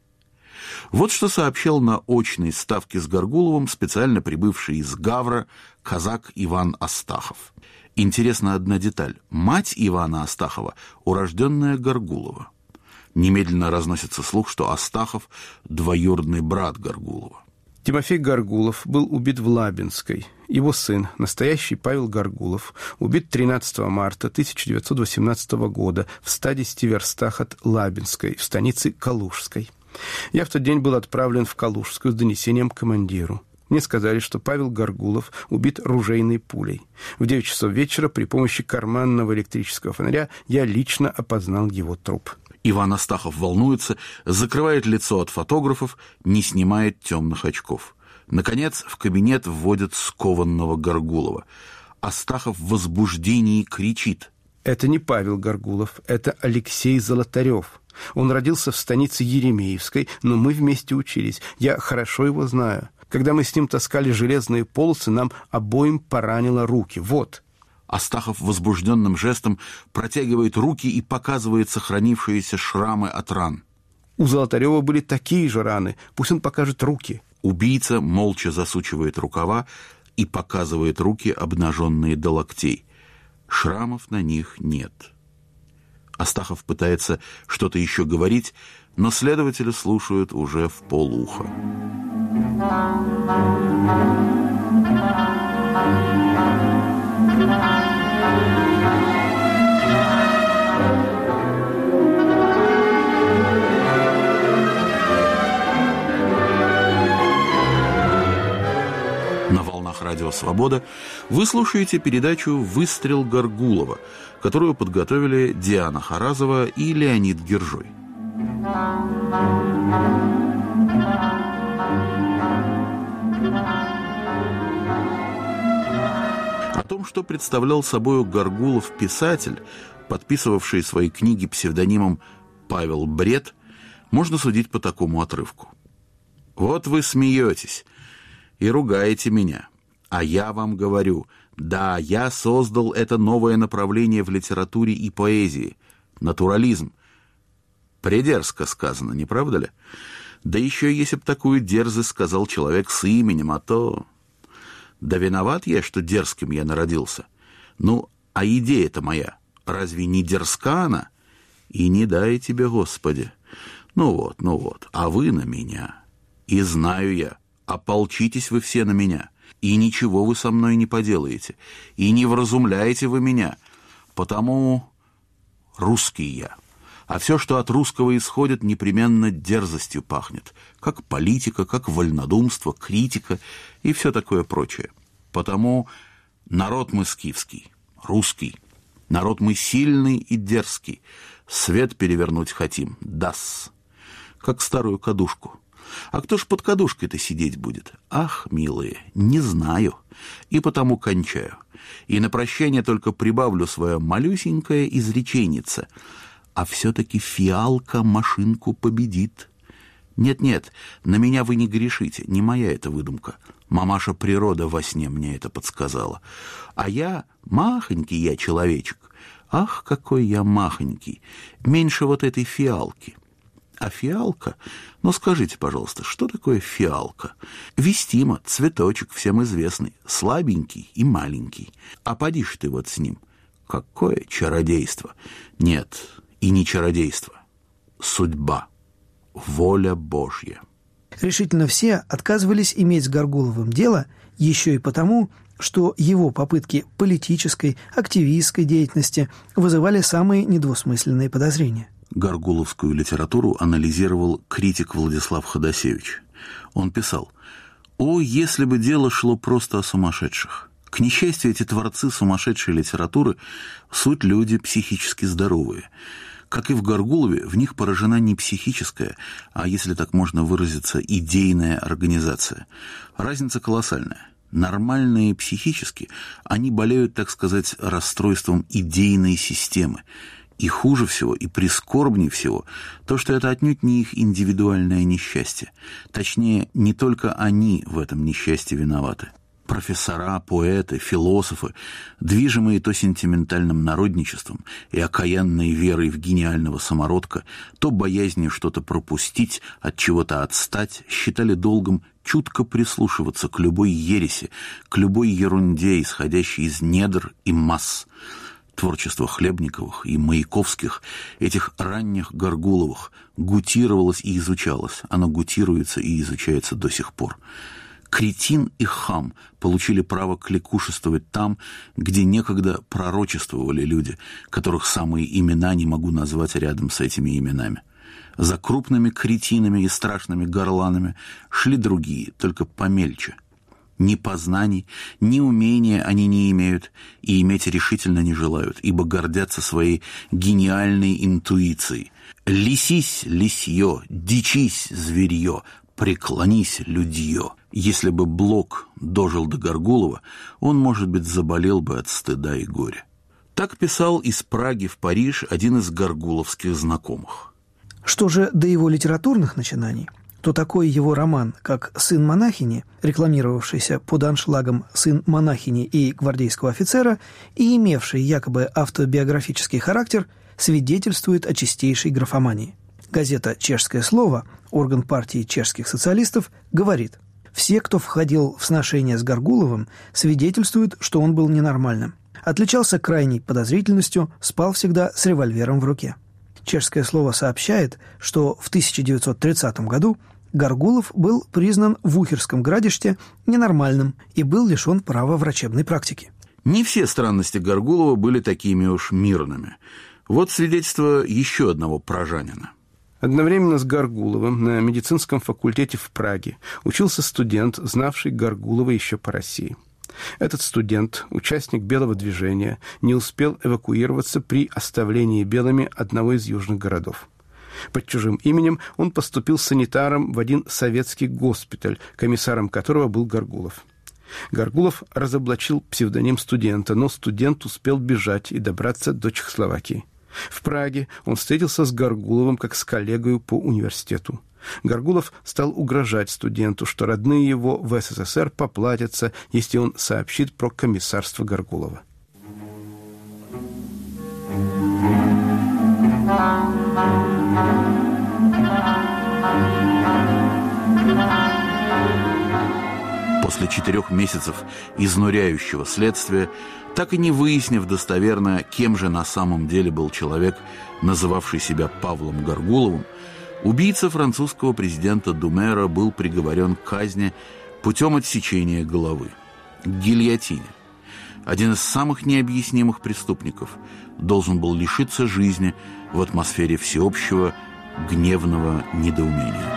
[SPEAKER 1] Вот что сообщал на очной ставке с Гаргуловым специально прибывший из Гавра казак Иван Астахов. Интересна одна деталь. Мать Ивана Астахова – урожденная Горгулова. Немедленно разносится слух, что Астахов – двоюродный брат Горгулова.
[SPEAKER 16] Тимофей Горгулов был убит в Лабинской. Его сын, настоящий Павел Горгулов, убит 13 марта 1918 года в 110 верстах от Лабинской, в станице Калужской. Я в тот день был отправлен в Калужскую с донесением к командиру. Мне сказали, что Павел Горгулов убит ружейной пулей. В 9 часов вечера при помощи карманного электрического фонаря я лично опознал его труп.
[SPEAKER 1] Иван Астахов волнуется, закрывает лицо от фотографов, не снимает темных очков. Наконец, в кабинет вводят скованного Горгулова. Астахов в возбуждении кричит.
[SPEAKER 16] Это не Павел Горгулов, это Алексей Золотарев. Он родился в станице Еремеевской, но мы вместе учились. Я хорошо его знаю. Когда мы с ним таскали железные полосы, нам обоим поранило руки. Вот.
[SPEAKER 1] Астахов возбужденным жестом протягивает руки и показывает сохранившиеся шрамы от ран.
[SPEAKER 16] У Золотарева были такие же раны. Пусть он покажет руки.
[SPEAKER 1] Убийца молча засучивает рукава и показывает руки, обнаженные до локтей. Шрамов на них нет. Астахов пытается что-то еще говорить, но следователи слушают уже в полуха. На волнах радио «Свобода» вы слушаете передачу «Выстрел Горгулова», которую подготовили Диана Харазова и Леонид Гержой. О том, что представлял собою Горгулов-писатель, подписывавший свои книги псевдонимом Павел Бред, можно судить по такому отрывку. «Вот вы смеетесь и ругаете меня, а я вам говорю, да, я создал это новое направление в литературе и поэзии – натурализм. Придерзко сказано, не правда ли? Да еще если б такую дерзость сказал человек с именем, а то... Да виноват я, что дерзким я народился. Ну, а идея-то моя, разве не дерзка она? И не дай тебе, Господи. Ну вот, а вы на меня. И знаю я, ополчитесь вы все на меня, и ничего вы со мной не поделаете, и не вразумляете вы меня, потому русский я. А все, что от русского исходит, непременно дерзостью пахнет, как политика, как вольнодумство, критика и все такое прочее. Потому народ мы скифский, русский, народ мы сильный и дерзкий, свет перевернуть хотим, дас, как старую кадушку. А кто ж под кадушкой-то сидеть будет? Ах, милые, не знаю, и потому кончаю. И на прощание только прибавлю свое малюсенькое изреченьице. А все-таки фиалка машинку победит. Нет, на меня вы не грешите, не моя это выдумка. Мамаша природа во сне мне это подсказала. А я, махонький я человечек. Ах, какой я махонький, меньше вот этой фиалки. А фиалка? Ну, скажите, пожалуйста, что такое фиалка? Вестимо, цветочек всем известный, слабенький и маленький. А поди ж ты вот с ним. Какое чародейство! Нет, и не чародейство. Судьба. Воля Божья.
[SPEAKER 14] Решительно все отказывались иметь с Горгуловым дело еще и потому, что его попытки политической, активистской деятельности вызывали самые недвусмысленные подозрения.
[SPEAKER 1] Горгуловскую литературу анализировал критик Владислав Ходосевич. Он писал: «О, если бы дело шло просто о сумасшедших! К несчастью, эти творцы сумасшедшей литературы – суть люди психически здоровые. Как и в Горгулове, в них поражена не психическая, а, если так можно выразиться, идейная организация. Разница колоссальная. Нормальные психически, они болеют, так сказать, расстройством идейной системы. И хуже всего, и прискорбнее всего, то, что это отнюдь не их индивидуальное несчастье. Точнее, не только они в этом несчастье виноваты. Профессора, поэты, философы, движимые то сентиментальным народничеством и окаянной верой в гениального самородка, то боязнью что-то пропустить, от чего-то отстать, считали долгом чутко прислушиваться к любой ереси, к любой ерунде, исходящей из недр и масс. Творчество Хлебниковых и Маяковских, этих ранних Горгуловых, гутировалось и изучалось. Оно гутируется и изучается до сих пор. Кретин и хам получили право кликушествовать там, где некогда пророчествовали люди, которых самые имена не могу назвать рядом с этими именами. За крупными кретинами и страшными горланами шли другие, только помельче. Ни познаний, ни умения они не имеют и иметь решительно не желают, ибо гордятся своей гениальной интуицией. «Лисись, лисье, дичись, зверье, преклонись, людье». Если бы Блок дожил до Горгулова, он, может быть, заболел бы от стыда и горя. Так писал из Праги в Париж один из горгуловских знакомых.
[SPEAKER 14] Что же до его литературных начинаний, то такой его роман, как «Сын монахини», рекламировавшийся под аншлагом «Сын монахини и гвардейского офицера» и имевший якобы автобиографический характер, свидетельствует о чистейшей графомании. Газета «Чешское слово», орган партии чешских социалистов, говорит: «Все, кто входил в сношение с Горгуловым, свидетельствуют, что он был ненормальным. Отличался крайней подозрительностью, спал всегда с револьвером в руке». Чешское слово сообщает, что в 1930 году Горгулов был признан в Ухерском Градиште ненормальным и был лишен права врачебной практики.
[SPEAKER 1] Не все странности Горгулова были такими уж мирными. Вот свидетельство еще одного пражанина.
[SPEAKER 16] Одновременно с Горгуловым на медицинском факультете в Праге учился студент, знавший Горгулова еще по России. Этот студент, участник белого движения, не успел эвакуироваться при оставлении белыми одного из южных городов. Под чужим именем он поступил санитаром в один советский госпиталь, комиссаром которого был Горгулов. Горгулов разоблачил псевдоним студента, но студент успел бежать и добраться до Чехословакии. В Праге он встретился с Горгуловым как с коллегой по университету. Горгулов стал угрожать студенту, что родные его в СССР поплатятся, если он сообщит про комиссарство Горгулова.
[SPEAKER 1] После 4 месяцев изнуряющего следствия, так и не выяснив достоверно, кем же на самом деле был человек, называвший себя Павлом Горгуловым, убийца французского президента Думера был приговорен к казни путем отсечения головы, к гильотине. Один из самых необъяснимых преступников должен был лишиться жизни в атмосфере всеобщего гневного недоумения.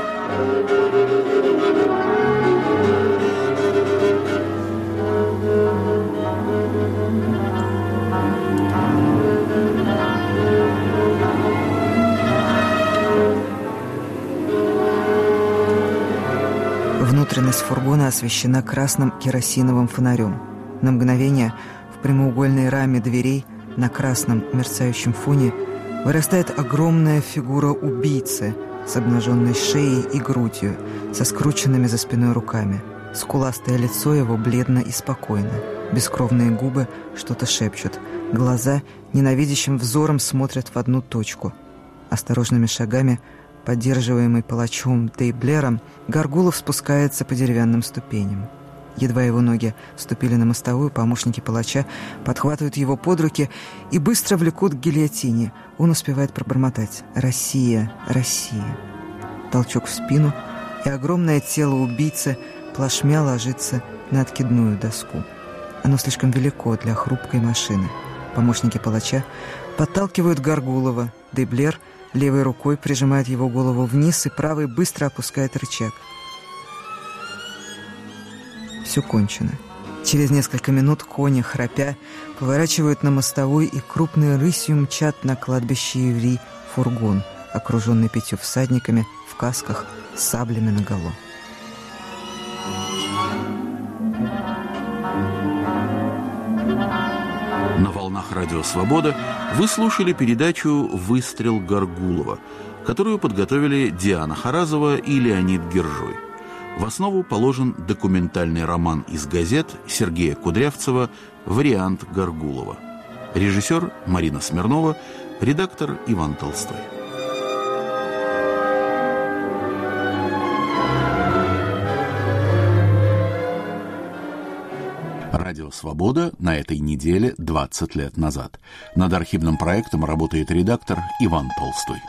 [SPEAKER 13] Внутренность фургона освещена красным керосиновым фонарем. На мгновение в прямоугольной раме дверей на красном мерцающем фоне вырастает огромная фигура убийцы с обнаженной шеей и грудью, со скрученными за спиной руками. Скуластое лицо его бледно и спокойно. Бескровные губы что-то шепчут. Глаза ненавидящим взором смотрят в одну точку. Осторожными шагами, поддерживаемый палачом Дейблером, Горгулов спускается по деревянным ступеням. Едва его ноги ступили на мостовую, помощники палача подхватывают его под руки и быстро влекут к гильотине. Он успевает пробормотать: «Россия, Россия». Толчок в спину, и огромное тело убийцы плашмя ложится на откидную доску. Оно слишком велико для хрупкой машины. Помощники палача подталкивают Горгулова. Дейблер левой рукой прижимает его голову вниз и правой быстро опускает рычаг. Все кончено. Через несколько минут кони, храпя, поворачивают на мостовой и крупной рысью мчат на кладбище еврей фургон, окруженный 5 всадниками в касках с саблями наголо.
[SPEAKER 1] На волнах Радио Свобода вы слушали передачу «Выстрел Горгулова», которую подготовили Диана Харазова и Леонид Гержой. В основу положен документальный роман из газет Сергея Кудрявцева «Вариант Гаргулова». Режиссер Марина Смирнова, редактор Иван Толстой. Радио «Свобода» на этой неделе 20 лет назад. Над архивным проектом работает редактор Иван Толстой.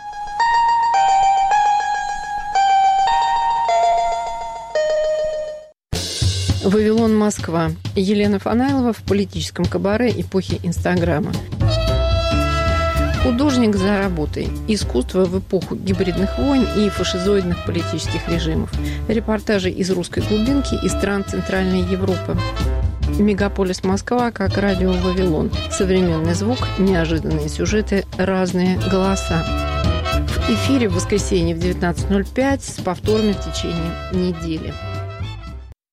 [SPEAKER 17] «Вавилон, Москва». Елена Фанайлова в политическом кабаре эпохи Инстаграма. Художник за работой. Искусство в эпоху гибридных войн и фашизоидных политических режимов. Репортажи из русской глубинки и стран Центральной Европы. Мегаполис Москва как радио «Вавилон». Современный звук, неожиданные сюжеты, разные голоса. В эфире в воскресенье в 19:05 с повторами в течение недели.